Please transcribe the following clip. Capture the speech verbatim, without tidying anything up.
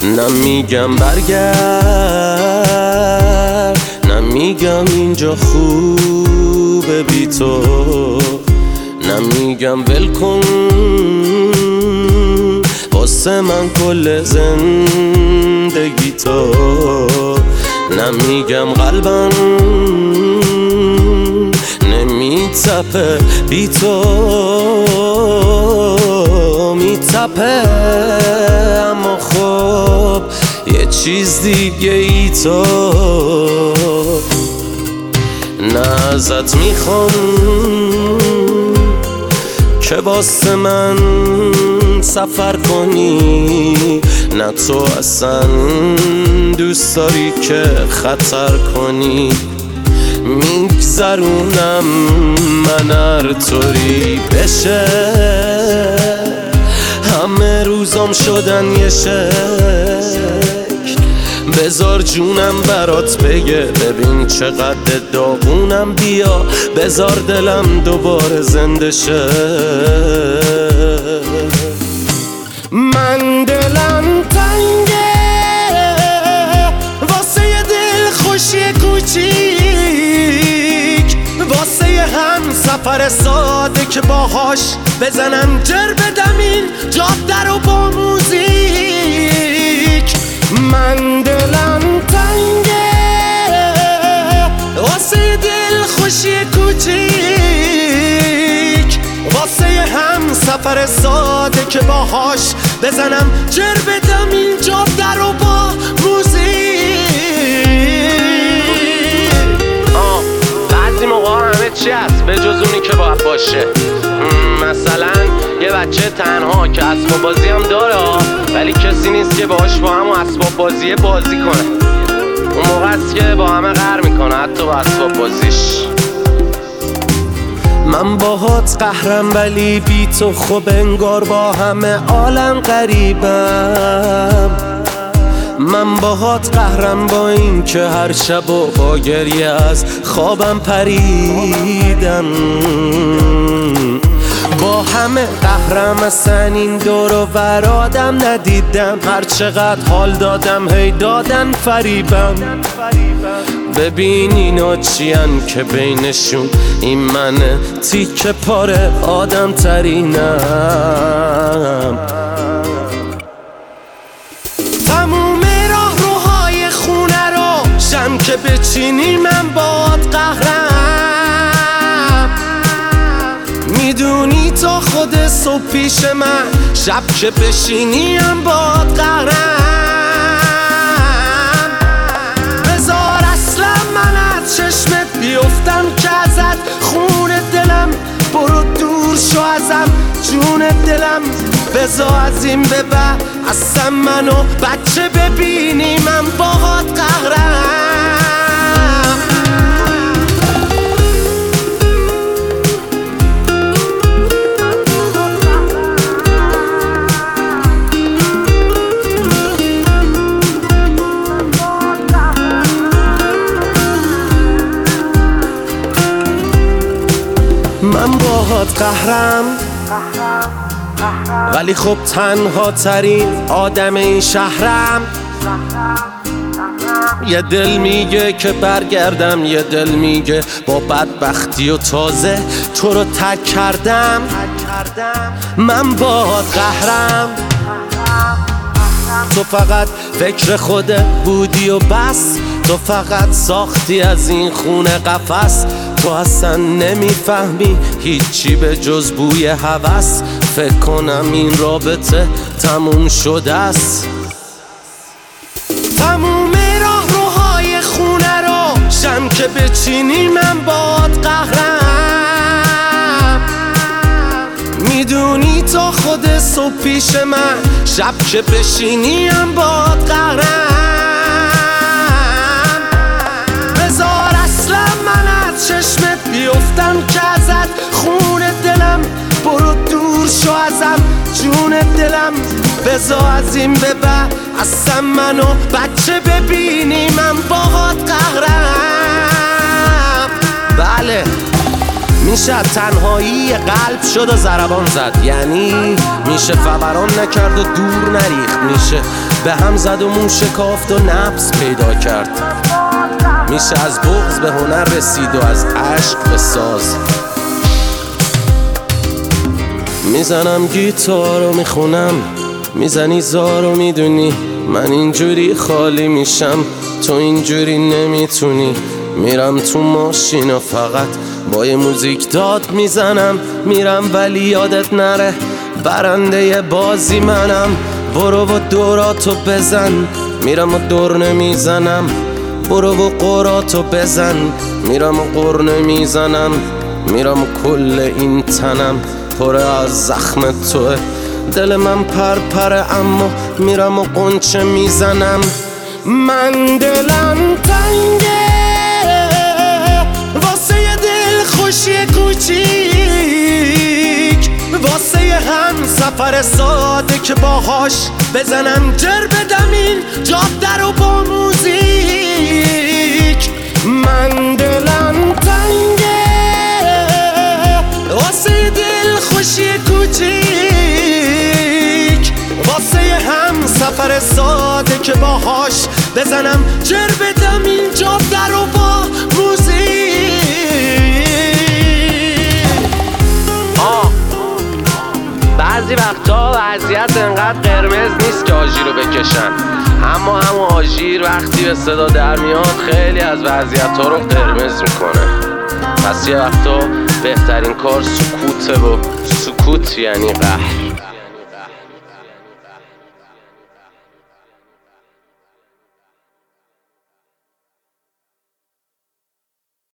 نمیگم برگرد، نمیگم اینجا خوبه بی تو، نمیگم ول کن واسه من کل زندگی تو، نمیگم قلبم نمیتپه بی تو، میتپه اما خب یه چیز دیگه ای تو. نه ازت میخوام که واسه من سفر کنی، نه تو اصلا دوست داری که خطر کنی، میگذرونم من هر طوری بشه، همه روزام شدن یه شکل، بذار جونم برات بگه ببین چقدر داغونم، بیا بذار دلم دوباره زنده شه. من دلم تنگه واسه یه دل خوشی کوچیک، واسه یه هم سفر ساده که باهاش بزنم جر بدم این جاده رو با موزیک. من دلم تنگه واسه یه دل خوشی کوچیک، واسه یه هم سفر ساده که باهاش بزنم جر بدم این جاده رو با موزیک. آه بعضی موقع همه چی هست به جز اونی که باید باشه، مثلا یه بچه تنها که اسباب بازی هم داره ولی کسی نیست که باهاش با هم اسباب بازی بازی کنه، اون موقع است که با همه قهر میکنه حتی با اسباب بازیش. من باهات قهرم ولی بی تو خب انگار با همه عالم غریبم، من باهات قهرم با این که هر شب و با گریه از خوابم پریدم، با همه قهرم اصلا این دور و ور آدم ندیدم، هر چقدر حال دادم هی دادن فریبم. ببین اینا چیان که بینشون این منه تیکه پاره آدم ترینم. تموم راه روهای خونه رو شم که بچینی من باد قهرم، میدونی تا خود صبح پیش من شب که بشینی هم باد قهرم. بذار اصلا من از چشمت بیفتم که ازت خون دلم، برو دور شو ازم جون دلم، بذار از این به بعد اصلا منو بچه ببینی من باهات قهرم. من باهات قهرم ولی خب تنها ترین آدم این شهرم، یه دل میگه که برگردم، یه دل میگه با بدبختی و تازه تو رو ترک کردم. من باهات قهرم، تو فقط فکر خودت بودی و بس، تو فقط ساختی از این خونه قفس، تو اصلا نمیفهمی هیچی به جز بوی هوس، فکر کنم این رابطه تموم شده است. تموم راه روهای خونه رو شم که بچینی من باد قهرم، میدونی تا خود صبح پیش من شب که بشینی هم باد قهرم. بذار اصلا من از چشمت بیفتم که ازت خون دلم، برو دور شو ازم جون دلم، بذار از این به بعد اصلا منو بچه ببینی من باهات قهرم. بله میشه تنهایی قلب شد و ضربان زد، یعنی میشه فوران نکرد و دور نریخت، میشه به هم زد و مون شکافت و نفس پیدا کرد، میشه از بغض به هنر رسید و از عشق به ساز. میزنم گیتار و میخونم، میزنی زار و میدونی من اینجوری خالی میشم، تو اینجوری نمیتونی. میرم تو ماشین و فقط با یه موزیک داد میزنم، میرم ولی یادت نره برنده بازی منم. برو و دوراتو بزن، میرم و دور نمیزنم. برو و قراتو بزن، میرم و قر نمیزنم. میرم و کل این تنم پر از زخم توه، دل من پرپره اما میرم و قنچه میزنم. من دلم تنگه واسه یه دل خوشی کوچیک، واسه یه هم سفر ساده که باهاش بزنم جر بدم این جاده رو با موزیک. من دلم تنگه واسه یه دل خوشی کوچیک، واسه یه هم سفر ساده که باهاش بزنم جر بدم این جاده رو با موزیک. آه بعضی وقتا وضعیت انقدر قرمز نیست که آژیر رو بکشن، اما همون آژیر وقتی به صدا در میاد خیلی از وضعیت ها رو قرمز میکنه. پس یه وقتا بهترین کار سکوته و سکوت یعنی قهر.